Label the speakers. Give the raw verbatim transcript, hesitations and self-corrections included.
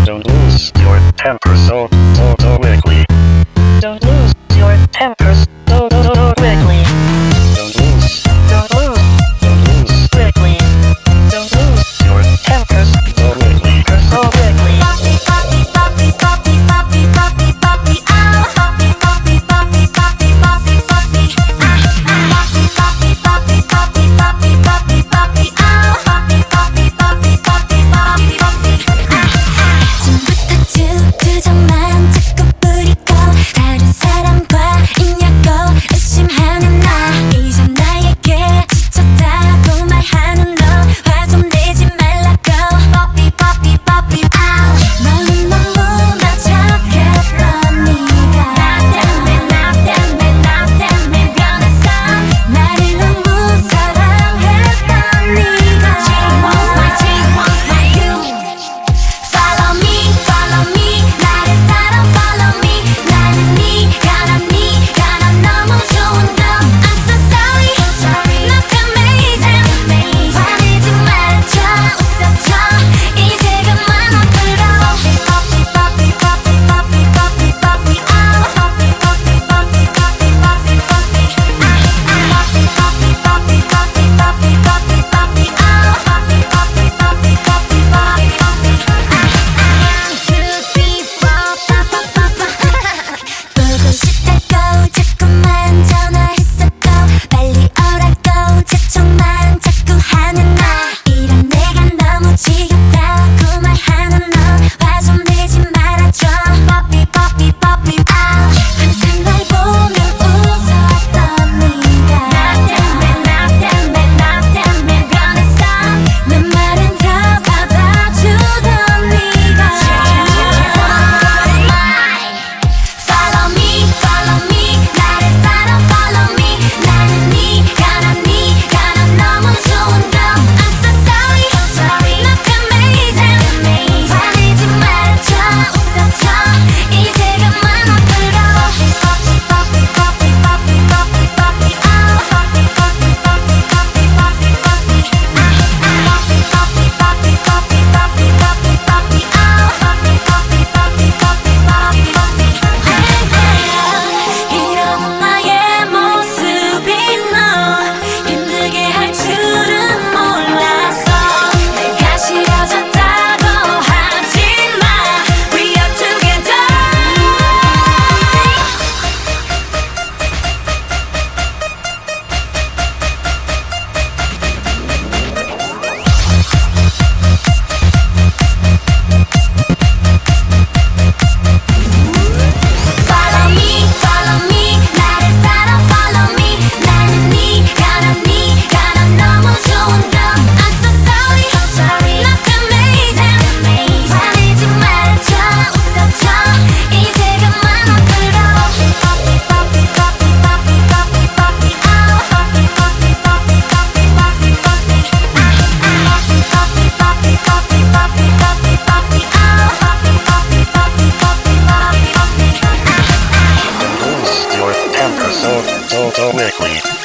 Speaker 1: Don't lose your temper so, so, so quickly.
Speaker 2: Don't lose your temper so, so, so quickly.
Speaker 1: Don't lose,
Speaker 2: Don't lose
Speaker 1: don't lose
Speaker 2: quickly. Don't lose
Speaker 1: your
Speaker 2: temper
Speaker 1: so quickly.
Speaker 2: so quickly.
Speaker 3: Poppy, poppy, poppy, poppy, poppy, poppy, poppy, ow. Poppy, poppy, poppy, poppy, poppy, poppy, ah, ah. Poppy, poppy, poppy, poppy, poppy, poppy, ow. Poppy, poppy, poppy, poppy, poppy, poppy, ah, ah. 아침부터 쭉 표정만 자꾸 뿌리고 다른 사람과 있냐고 의심하는 나. 이제 나에게 지쳤다고 말하는 너 화 좀 내지 말라고. Poppy, poppy, poppy, ow. 너는 너무 나 착했던 네가 나 때문에 나 때문에 나 때문에 변했어. 나를 너무 사랑했던 네가 She wants my, she wants my you. Follow me, follow me, 나를 따라 follow me. 나는 네가 난 네가 난 너무 좋은 너. I'm so sorry, not amazing. 화내지 말아줘, 웃어줘. 이제 그만 아프러. Poppy, poppy, poppy, poppy, poppy, poppy, ow. Poppy, poppy, poppy, poppy, poppy, poppy, ah, ah. Poppy, poppy, poppy, poppy, poppy, poppy, ow. Poppy, poppy, poppy, poppy, poppy, poppy, ah, ah. One, two, three, four, pa, pa, pa, pa. 보고 싶다고 자꾸만 전화했었고 빨리 오라고 재촉만 자꾸 하는 나. 이런 내가 너무 지겹다고 말하는 너 화 좀 내지 말아줘. Poppy, poppy, poppy, ow. 항상 날 보면 웃었던 네가 나 때문에 나 때문에 나 때문에 변했어. 내 말은 다 받아주던 네가 Follow me, follow me, 나를 따라 follow me. 나는 네가 난 네가 난 너무 좋은 너. I'm so sorry, not amazing. 화내지 말아줘, 웃어줘. 이제 그만 아프러. Poppy, poppy, poppy, poppy, poppy, poppy, ow. Poppy, poppy, poppy, poppy, poppy, poppy, ah, ah. Poppy, poppy, poppy, poppy, poppy, poppy, ow. Poppy, poppy, poppy, poppy, poppy, poppy, hey, hey. 이런 나의 모습이 너 힘들게 할 줄은 몰랐어. 내가 싫어졌다고 하지 마. We are together. Follow me, follow me, 나를 따라 follow me. 나는 네가 난 네가 난 너무 좋은 너. I'm so sorry, not amazing. 화내지 말아줘, 웃어줘. 이제 그만 아프러. Poppy, poppy, poppy, poppy, poppy, poppy, ow. Poppy, poppy, poppy, poppy, poppy, poppy, ah, ah. Poppy, poppy, poppy, poppy, poppy, poppy, ow. Poppy, poppy, poppy, poppy, poppy, poppy, ah, ah.
Speaker 1: Don't lose your temper so, so, so quickly.